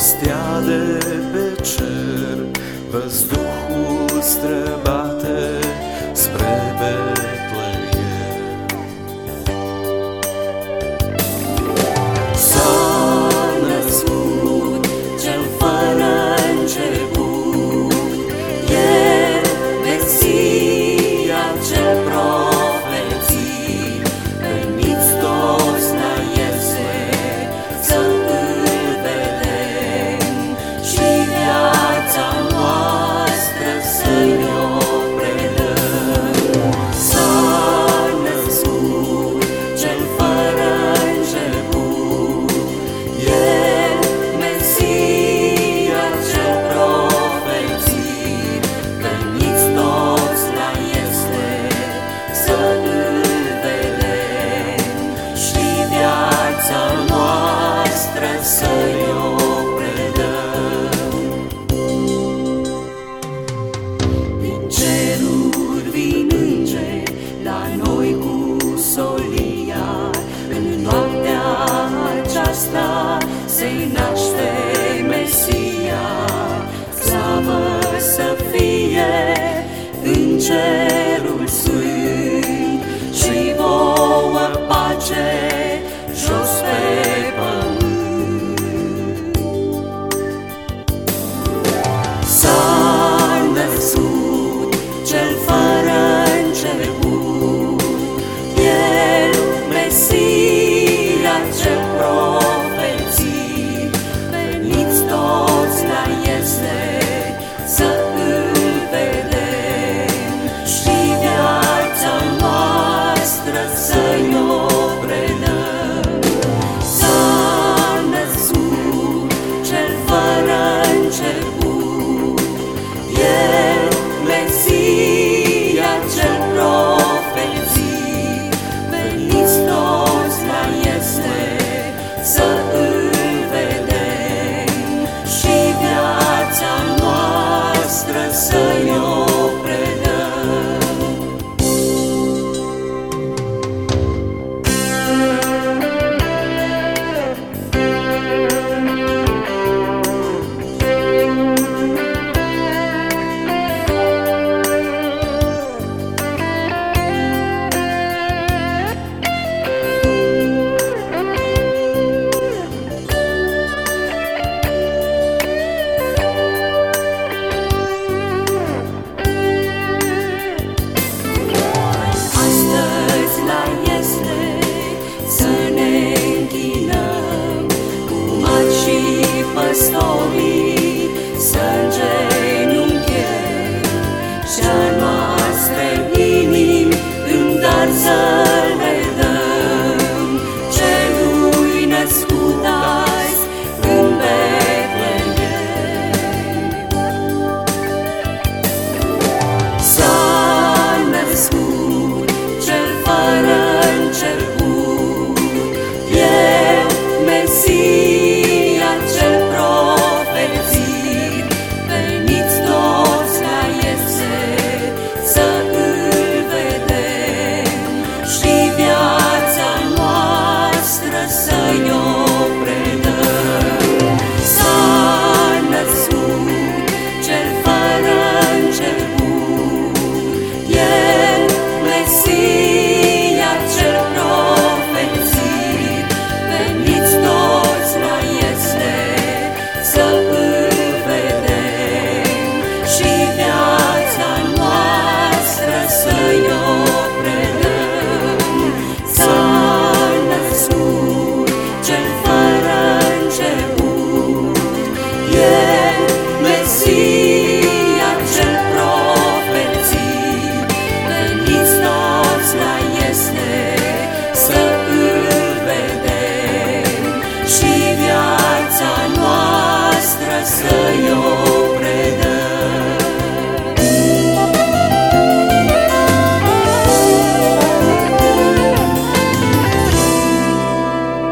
stea de pe cer, văzduhul străbate spre Betleem. S-a născut cel fără început, e Mesia cel profețit, veniți toți la Iesle să-L vedem și viața noastră să-i predăm. S-a născut cel fără început, e Mesia cel profețit, veniți toți la Iesle să-L vedem și viața noastră să-i predăm. Din ceruri vin îngeri la noi cu solia, în noaptea aceasta se naște Mesia. Slavă să fie în cerul sfânt și vouă pace jos pe pământ. S-a născut cel fără început, el Mesia cel profețit, veniți toți la Iesle să-L vedem și viața noastră să-i predăm. S-a născut cel fără început, el Mesia cel profețit, veniți toți la Iesle să-L vedem și viața noastră să-i predăm. Astăzi la Iesle să ne închinăm, cu mari și păstorii să îngenunchem și a noastre inimi în dar să